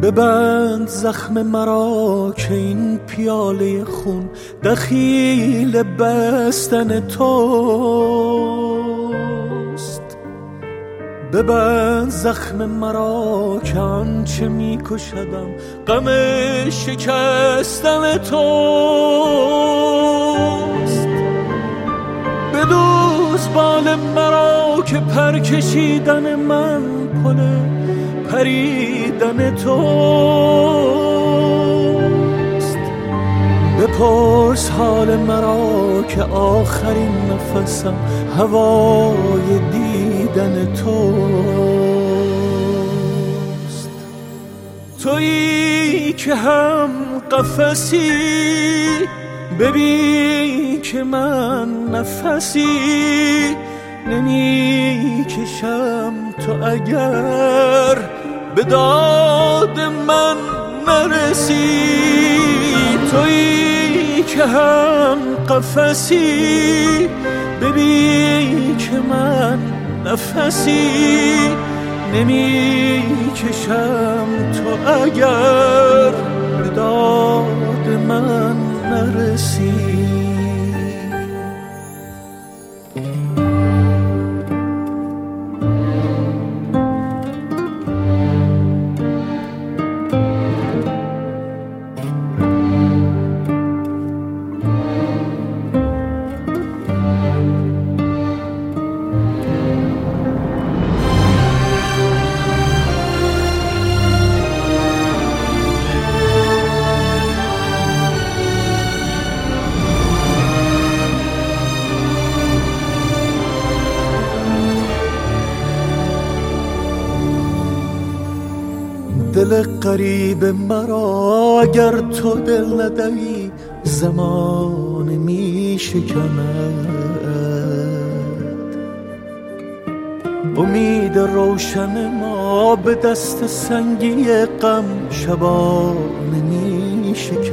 ببند زخم مرا که این پیاله خون دخیل بستن توست. ببند زخم مرا که آنچه میکشدم غم شکستن توست. بدوز بال مرا که پر کشیدن من پل پریدن توست. بپرس حال مرا که آخرین نفسم هوای دیدن توست. تویی که هم قفسی ببین که من نفسی نمی کشم، تو اگر به داد من نرسی. تویی که هم قفسی ببین که من نفسی نمی کشم، تو اگر به داد من نرسی. دل غریب مرا اگر تو دل ندهی زمان می شکند. امید روشن ما به دست سنگی غم شبانه می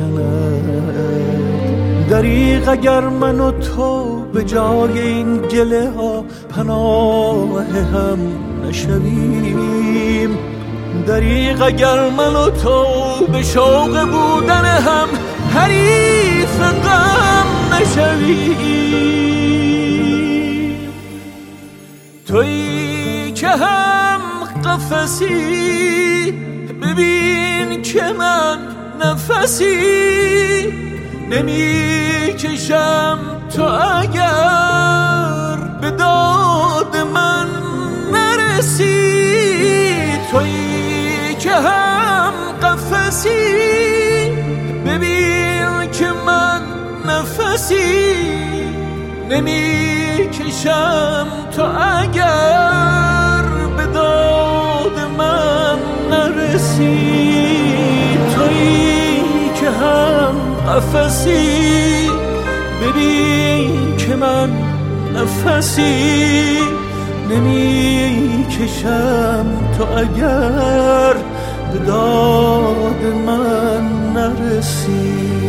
شکند. دریغ اگر من و تو به جای این گله ها پناه هم نشویم. دریغ اگر من و تو به شوق بودن هم حریف غم نشویم. تویی که هم قفسی ببین که من نفسی نمی کشم، تو اگر به داد من نرسی. تویی که هم قفسی ببین که من نفسی نمی کشم، تو اگر به داد من نرسی. تویی که هم قفسی ببین که من نفسی نمی کشم، تو اگر به داد من نرسی.